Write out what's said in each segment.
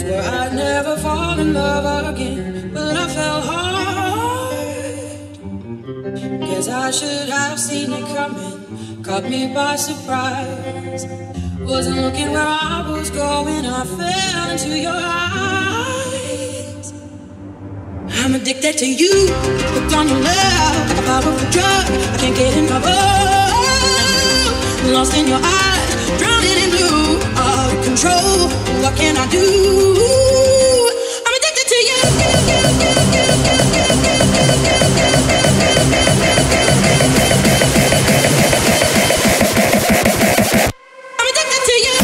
Swear I'd never fall in love again, but I fell hard. Guess I should have seen it coming, caught me by surprise. Wasn't looking where I was going, I fell into your eyes. I'm addicted to you, hooked on your love, like a powerful drug. I can't get enough of. Lost in your eyes, drowning in blue, out of control. What can I do? I'm addicted to you. I'm addicted to you.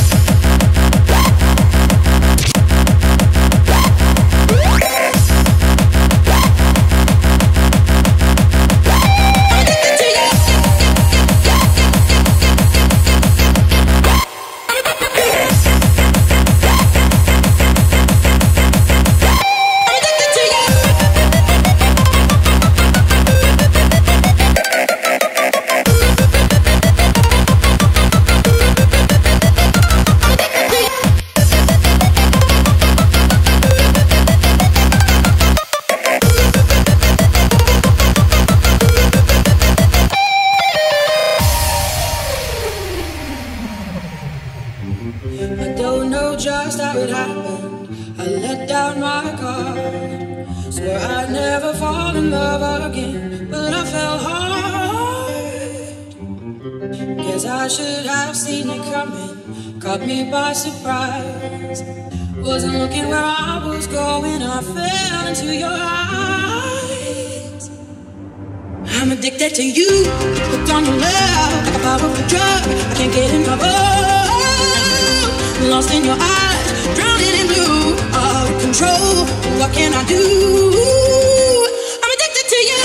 I don't know just how it happened. I let down my guard. Swear I'd never fall in love again, but I fell hard. Guess I should have seen it coming, caught me by surprise. Wasn't looking where I was going, I fell into your eyes. I'm addicted to you, hooked on your love, like a powerful drug. I can't get enough of. Lost in your eyes, drowning in blue, out of control. What can I do? I'm addicted to you.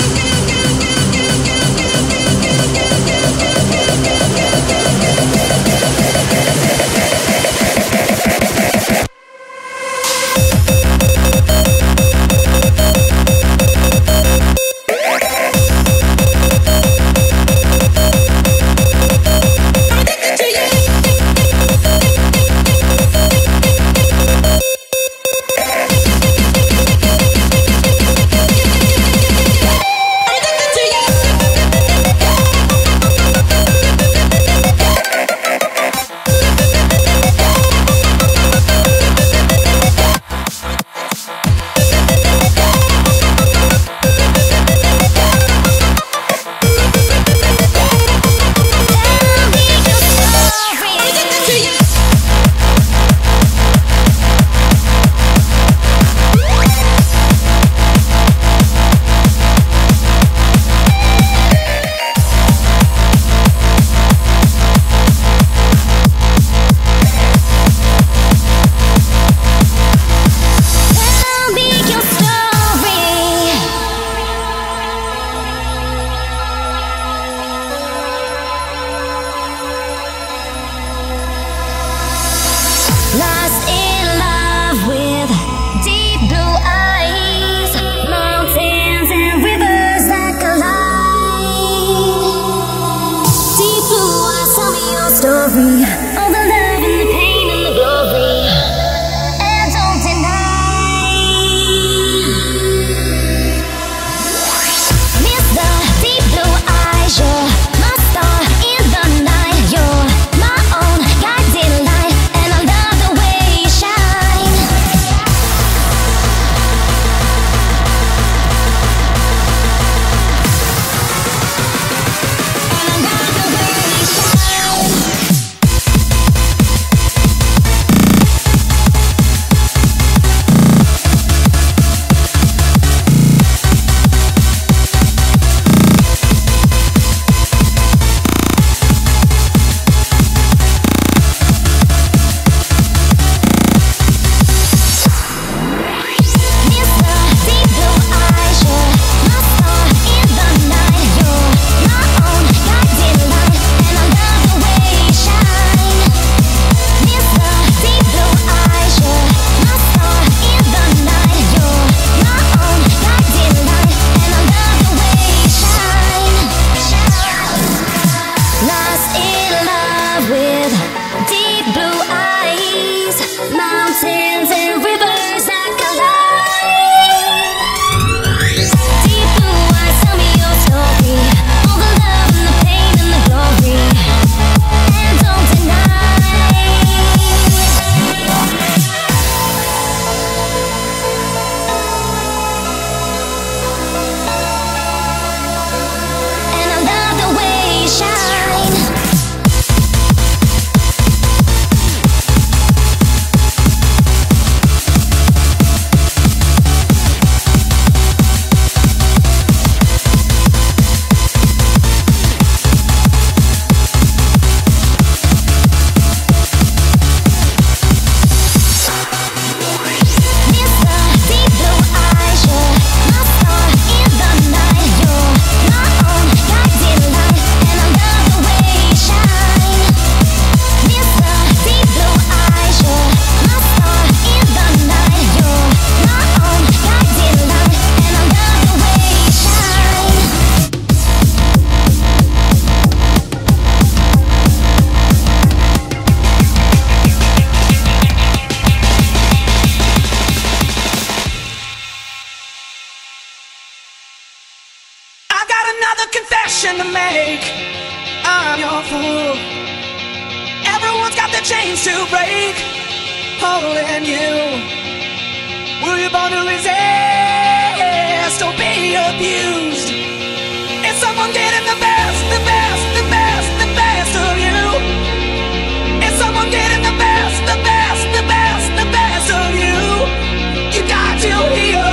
another confession to make. I'm your fool. Everyone's got their chains to break. Holding you. Were you born to resist or be abused? Is someone getting the best, the best, the best, the best of you? Is someone getting the best, the best, the best, the best of you? You got to heal.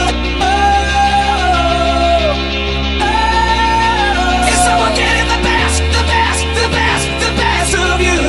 Is someone getting the best, the best, the best, the best of you?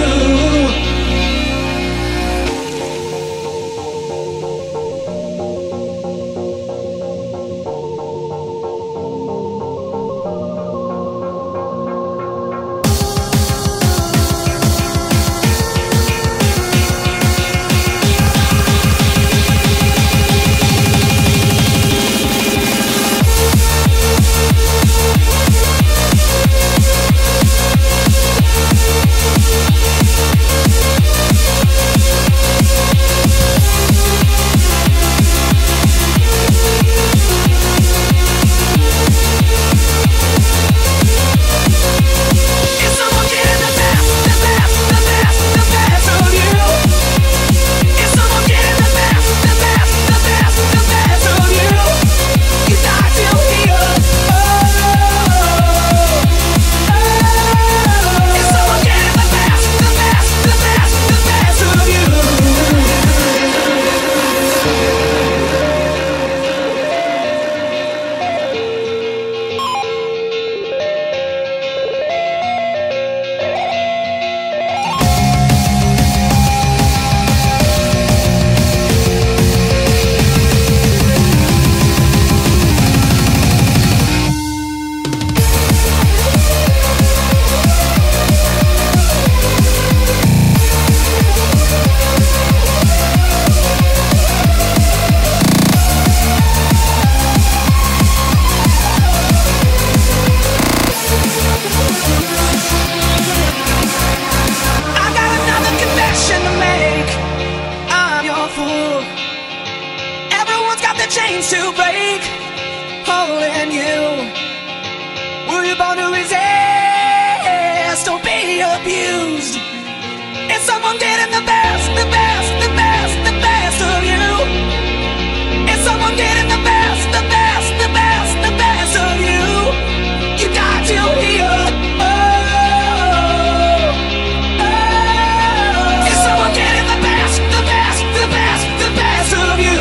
Chains to break, holding you. Were you born to resist or be abused? Is someone getting the best, the best, the best, the best of you? Is someone getting the best, the best, the best, the best of you? You got to heal. Is someone getting the best, the best, the best, the best of you?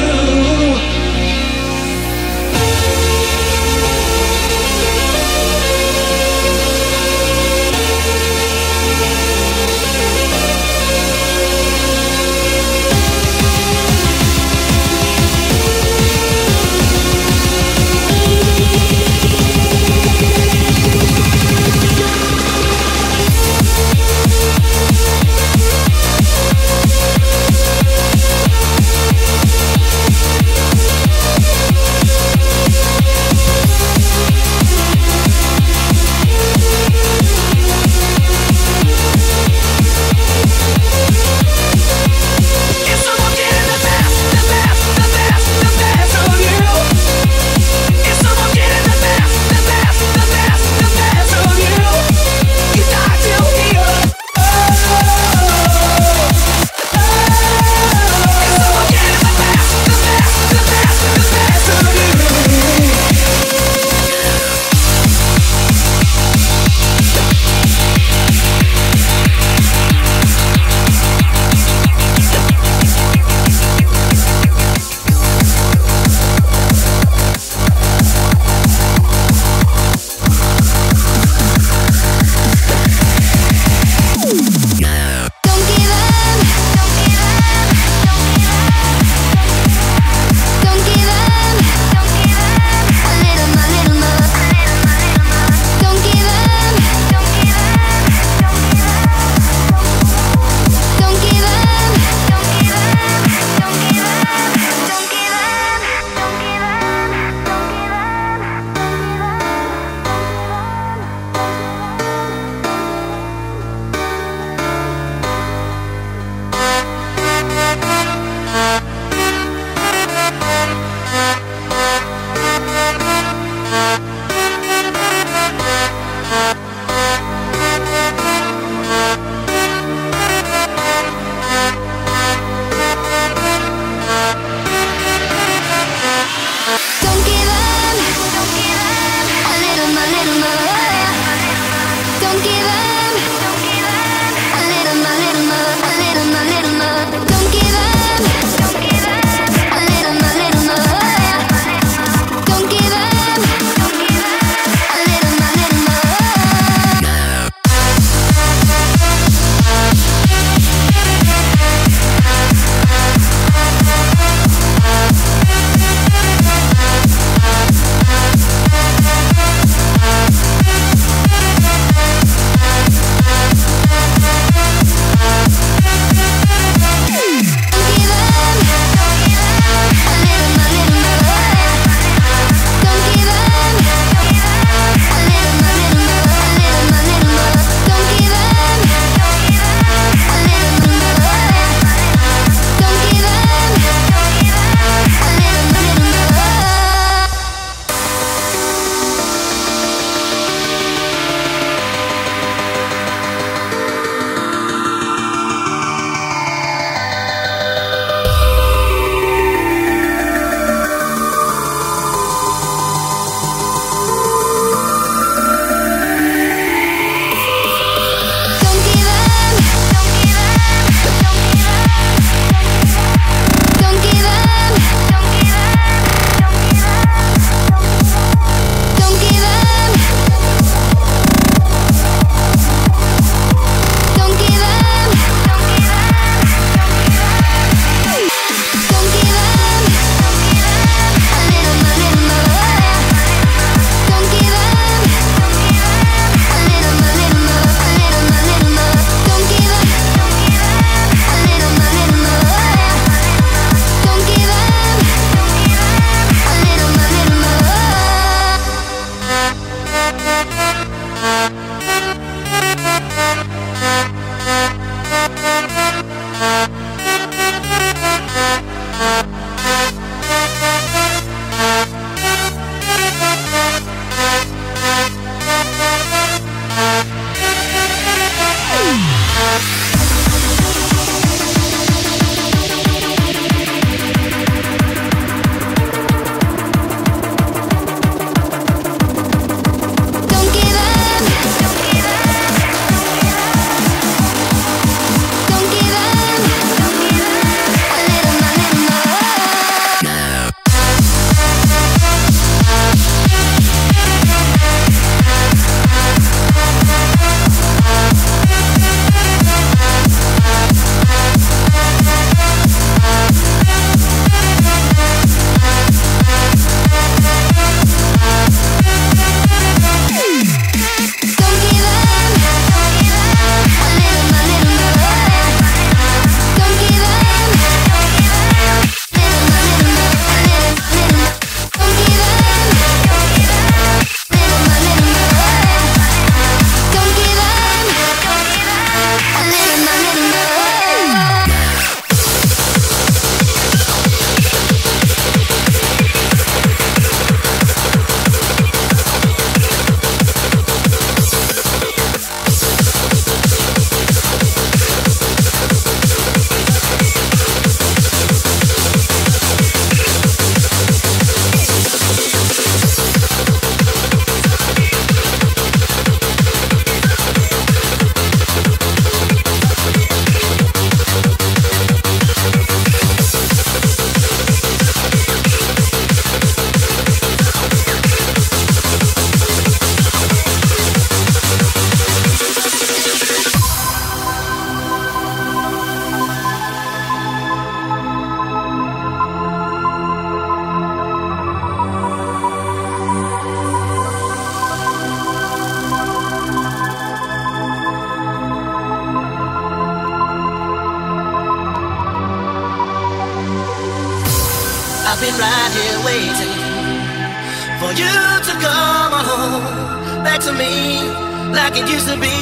I've been right here waiting for you to come on home, back to me like it used to be.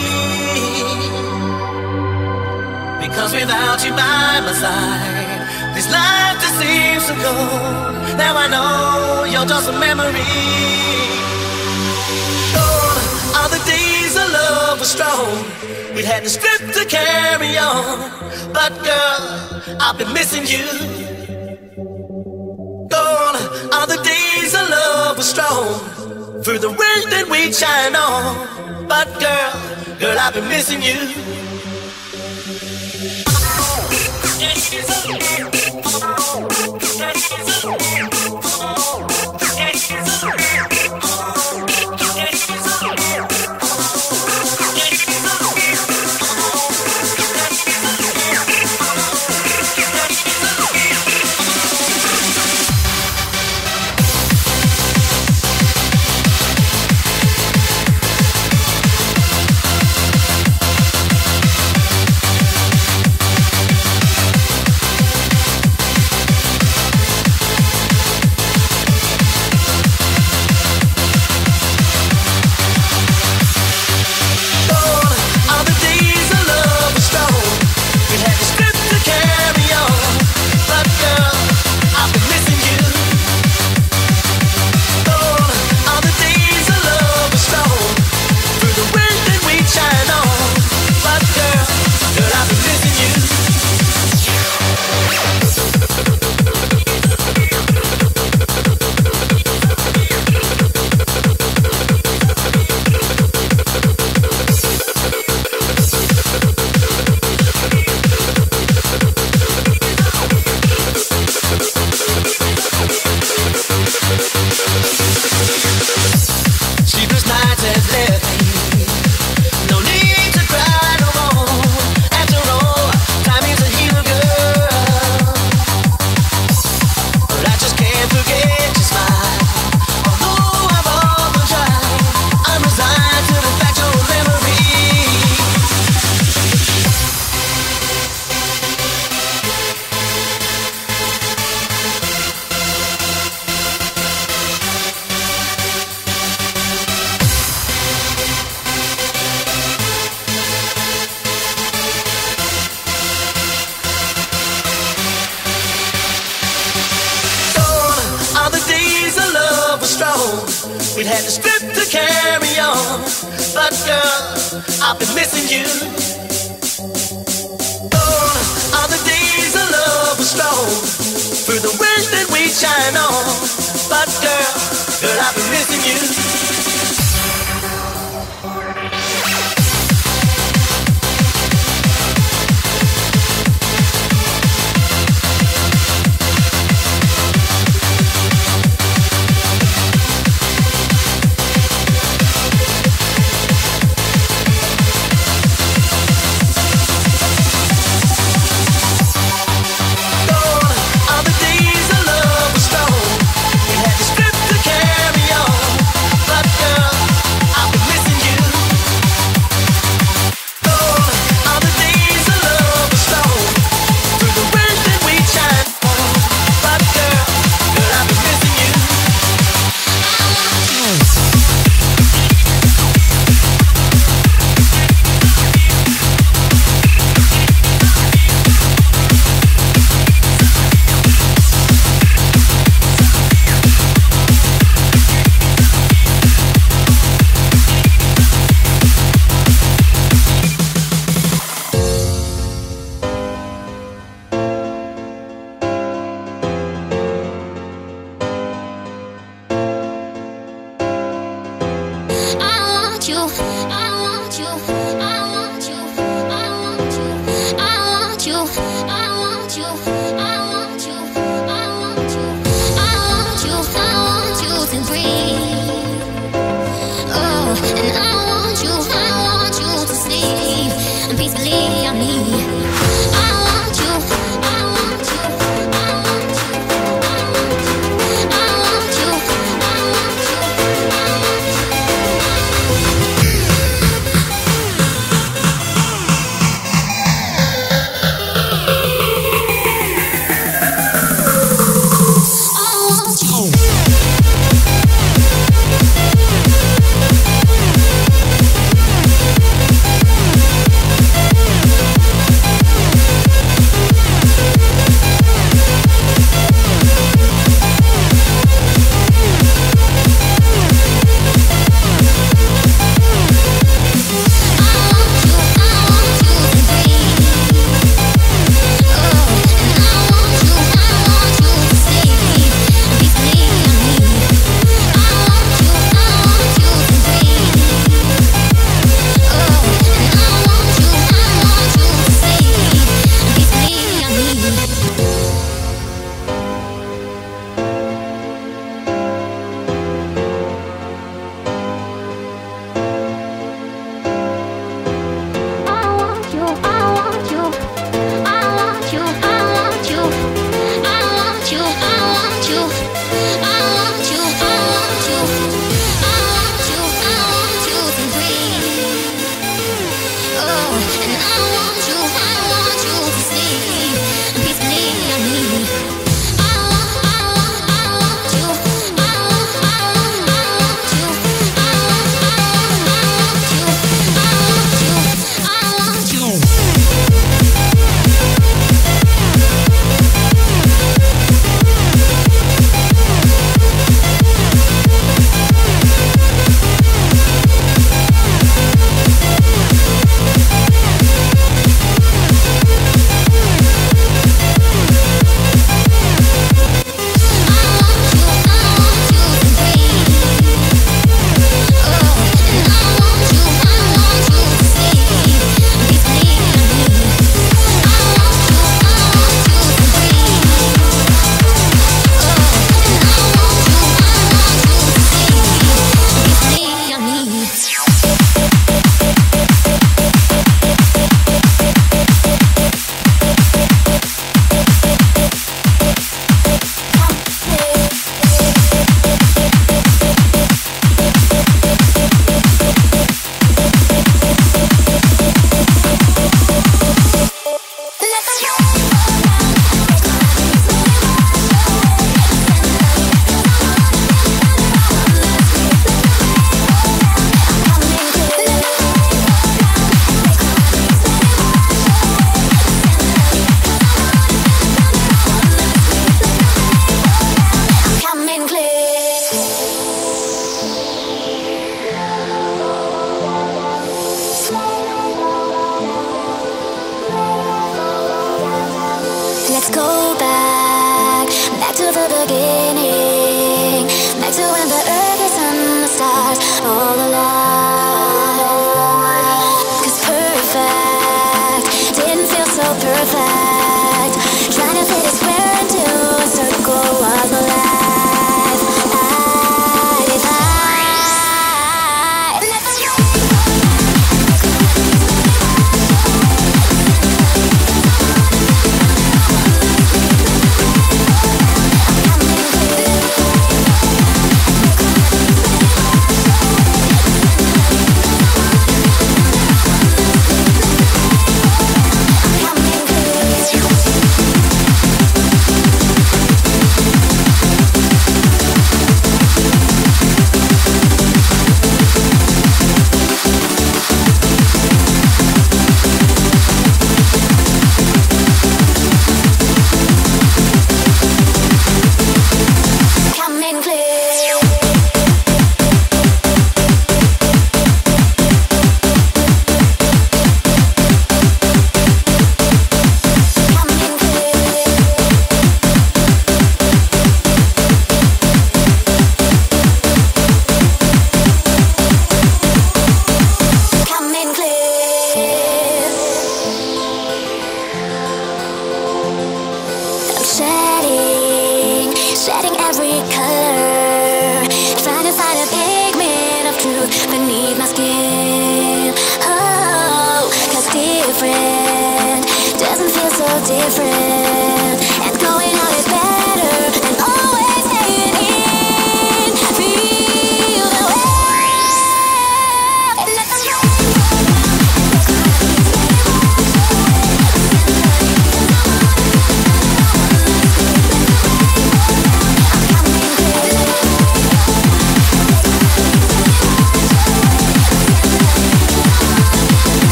Because without you by my side, this life just seems to go. Now I know you're just a memory. Oh, all the days of love were strong. We had the script to carry on. But girl, I've been missing you. All the days of love were strong. Through the rain that we shine on. But girl, I've been missing you. We'd had the script to carry on, but girl, I've been missing you. Oh, all the days of love were strong, through the wind that we shine on, but girl, I've been missing you.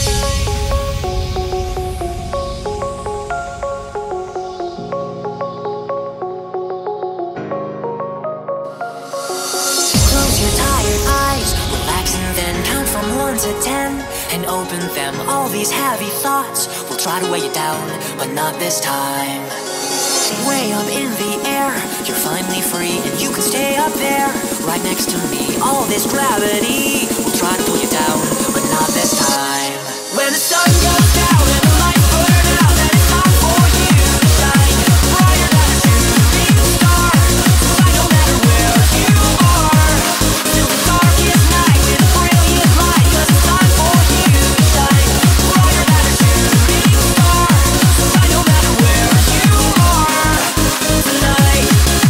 Close your tired eyes, relax and then count from 1 to 10 and open them. All these heavy thoughts will try to weigh you down, but not this time. Way up in the air, you're finally free and you can stay up there, right next to me. All this gravity will try to pull you down, but not this time. When the sun goes down and the lights burn out, then it's time for you to shine brighter than a shooting star. So shine no matter where you are, till the darkest night with a brilliant light. 'Cause it's time for you to shine brighter than a shooting star. So shine no matter where you are tonight.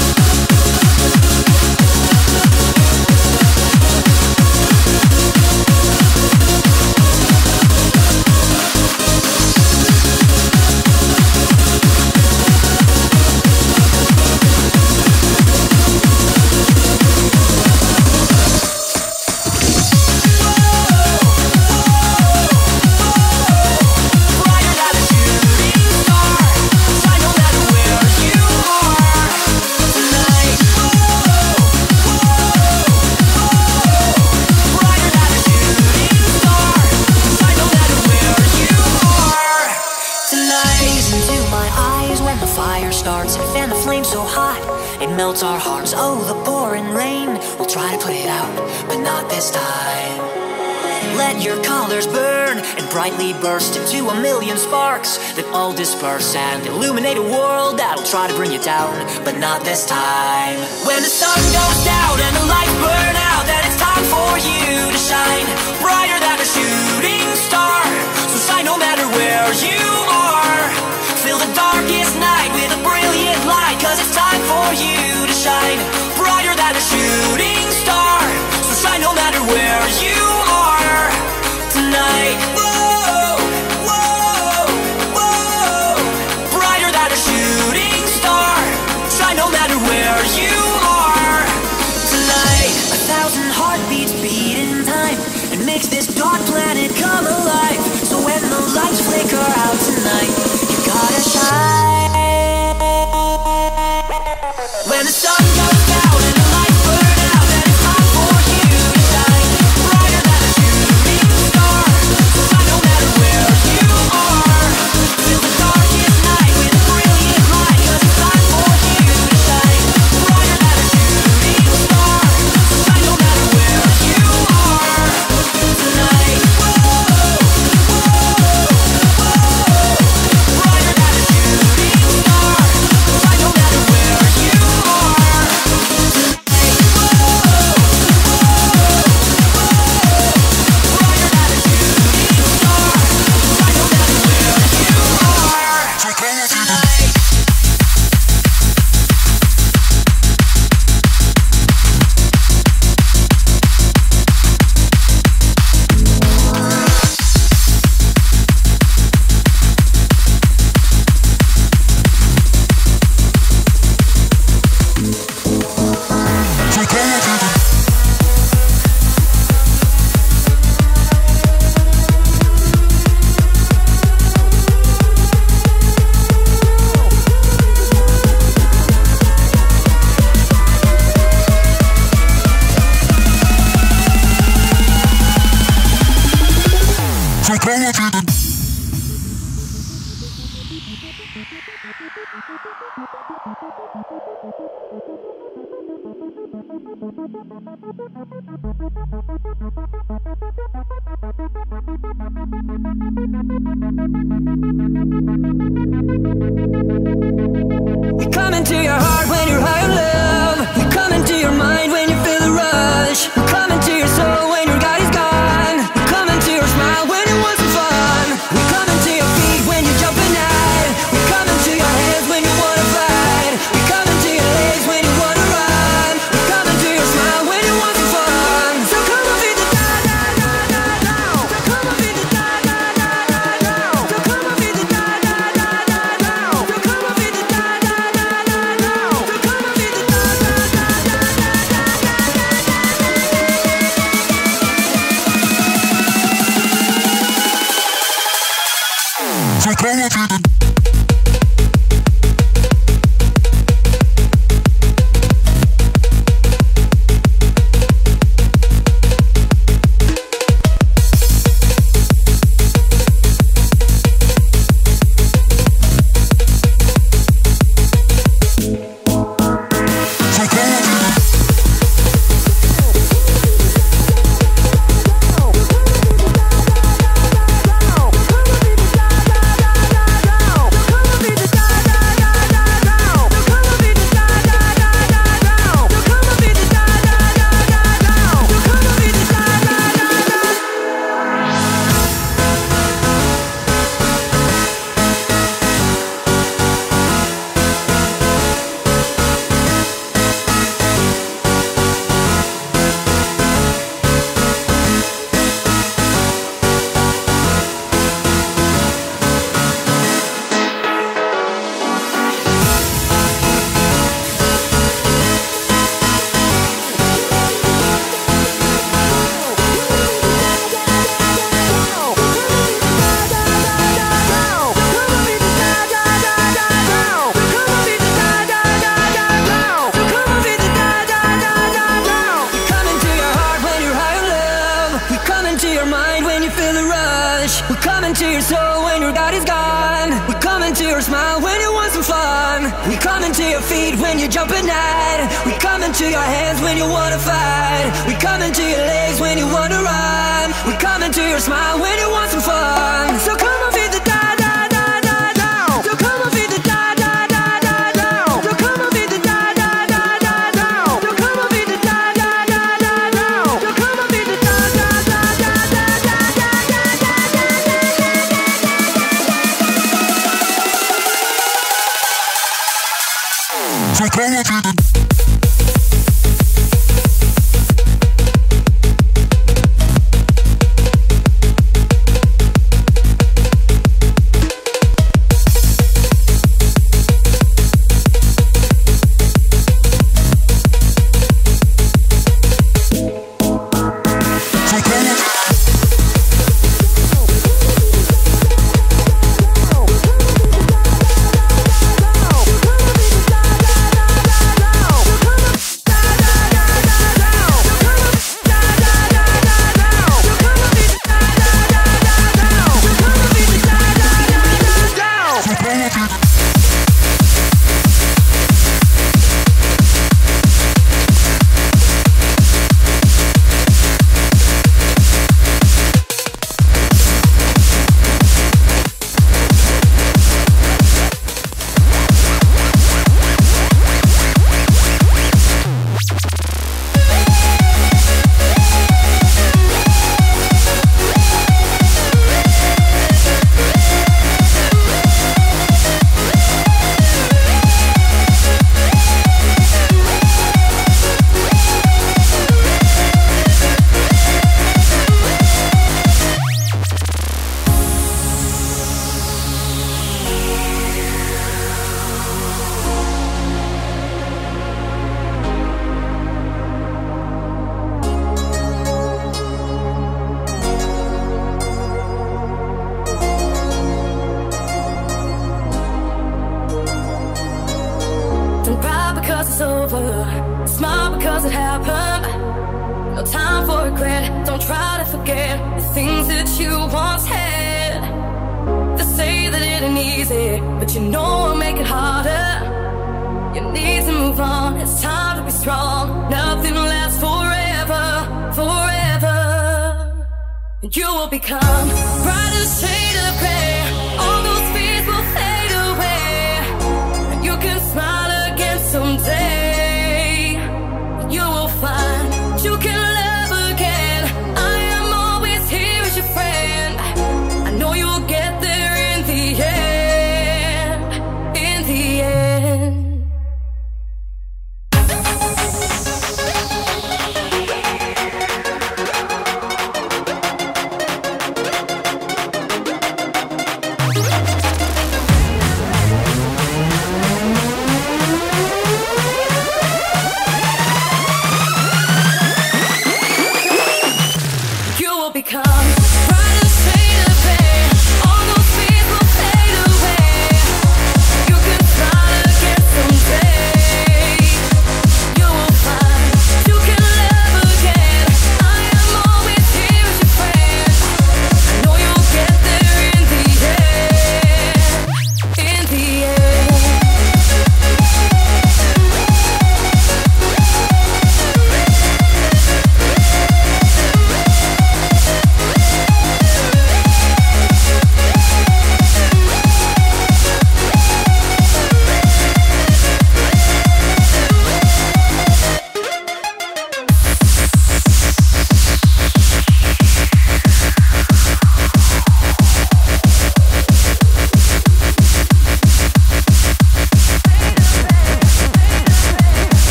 Fan the flame so hot, it melts our hearts. Oh, the pouring rain, we'll try to put it out, but not this time. Let your colors burn and brightly burst into a million sparks that all disperse and illuminate a world that'll try to bring you down, but not this time. When the sun goes down and the lights burn out, then it's time for you to shine brighter than a shooting star. So shine no matter where you are, fill the darkest night with a brilliant light. 'Cause it's time for you to shine brighter than a shooting star. So shine no matter where you are tonight. Whoa, whoa, whoa. Brighter than a shooting star. Shine no matter where you are tonight. 1,000 heartbeats beat in time and makes this dark planet come alive. So when the lights flicker out tonight, you gotta shine. When the sun goes down and the lights burn out, then it's time for you to shine brighter than a shooting star. So shine no matter where you are, fill the darkest night with a brilliant light. 'Cause it's time for you to shine brighter than a shooting star. So shine no matter where you are tonight. Whoa, whoa, whoa. Brighter than a shooting star. Shine no matter where you are tonight. We come into your heart when you're high on love. We come into your mind when you feel the rush. We come into your soul when your God is gone. We come into your smile when you want some fun. We come into your feet when you jump at night. We come into your hands when you wanna fight. We come into your legs when you wanna run. We come into your smile when you want some fun. So come on, feel the da da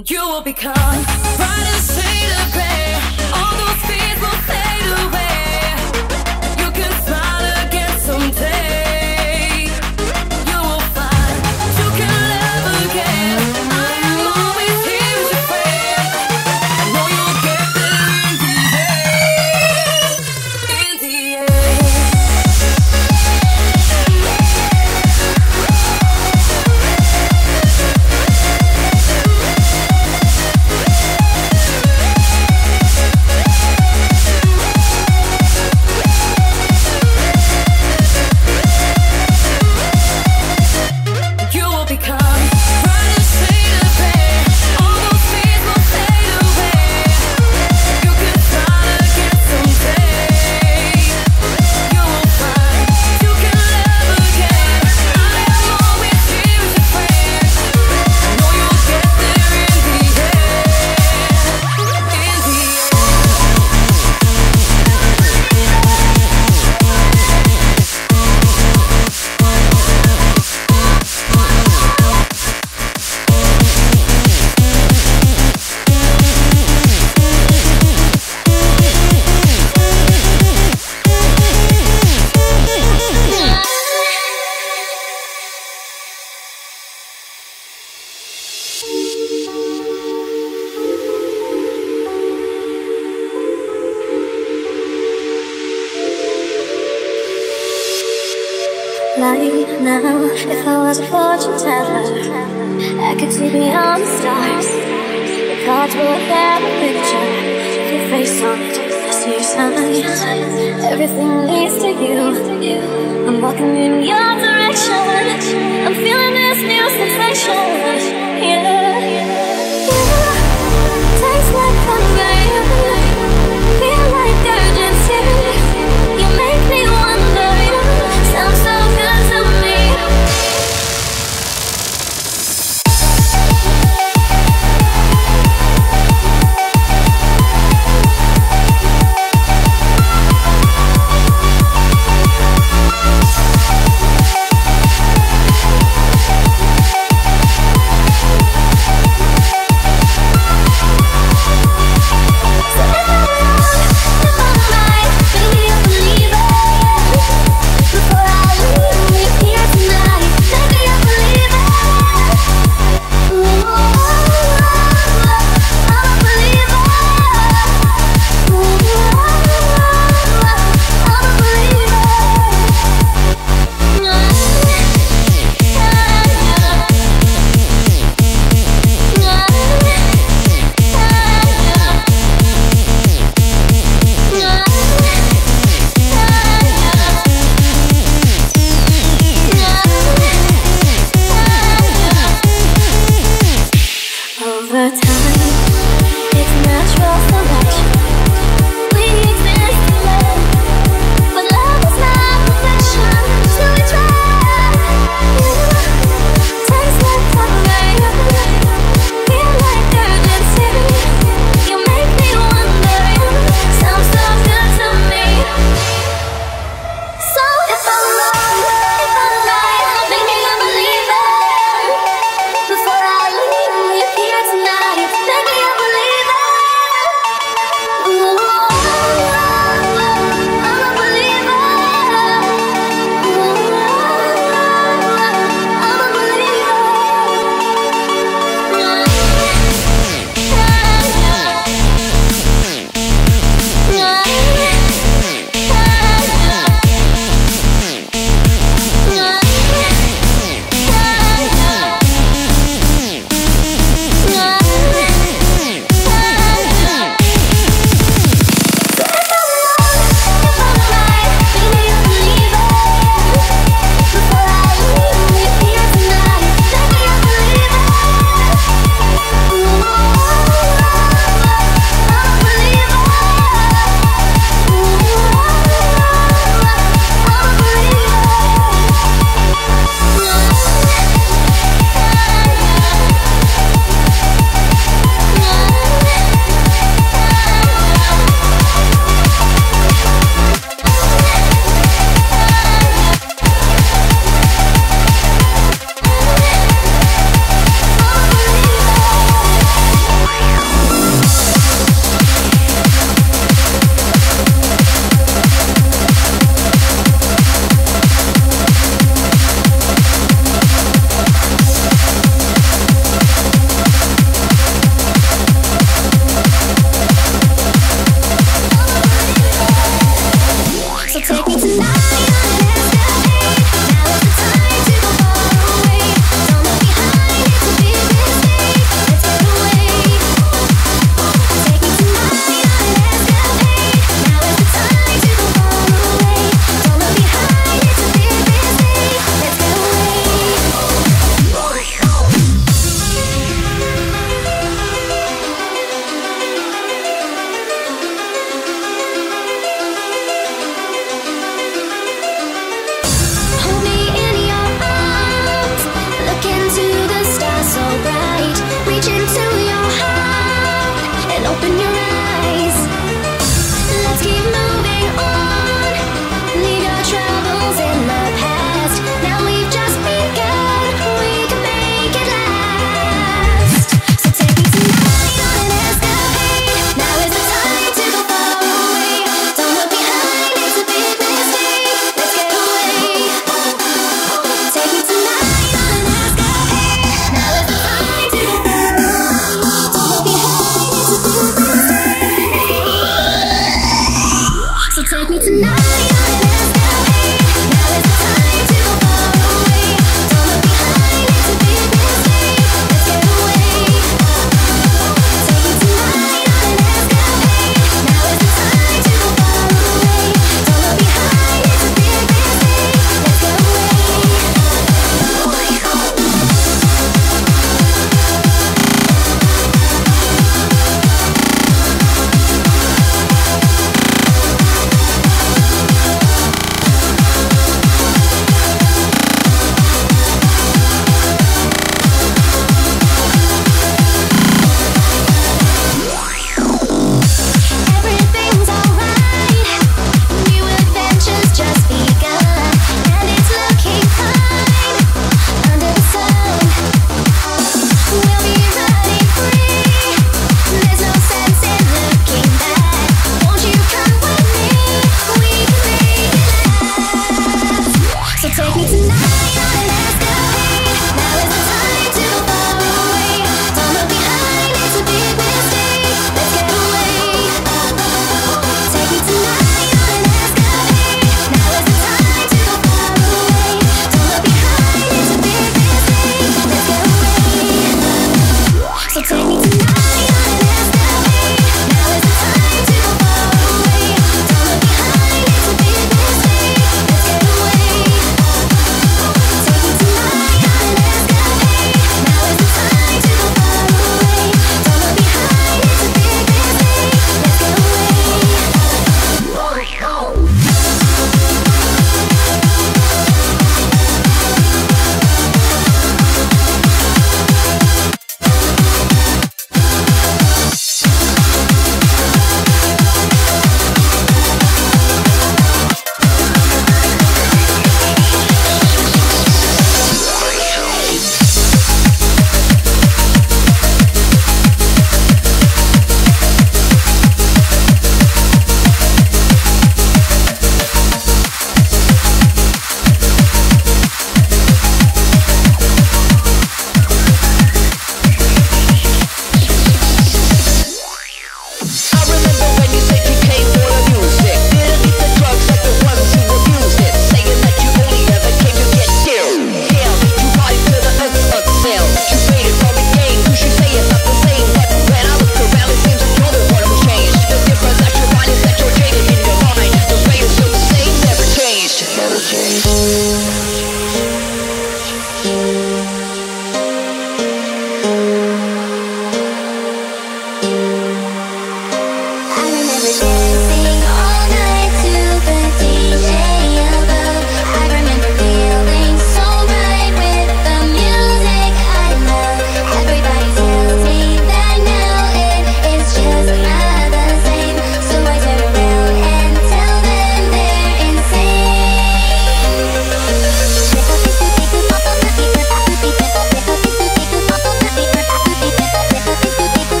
You will become brighter shade of gray. All those fears will fade away. You can smile again someday. You will find you can love again. I am always here as your friend. I know you'll get there in the end. Like now, if I was a fortune teller, I could see beyond the stars. The cards will have a picture of your face on it. I see your signs. Everything leads to you. I'm walking in your direction. I'm feeling this new sensation. Yeah, taste like hunger. Feel like urgency. You make me wonder. Sounds so good to me.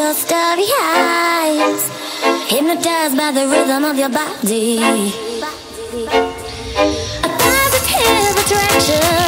your starry eyes, hypnotized by the rhythm of your body. A positive attraction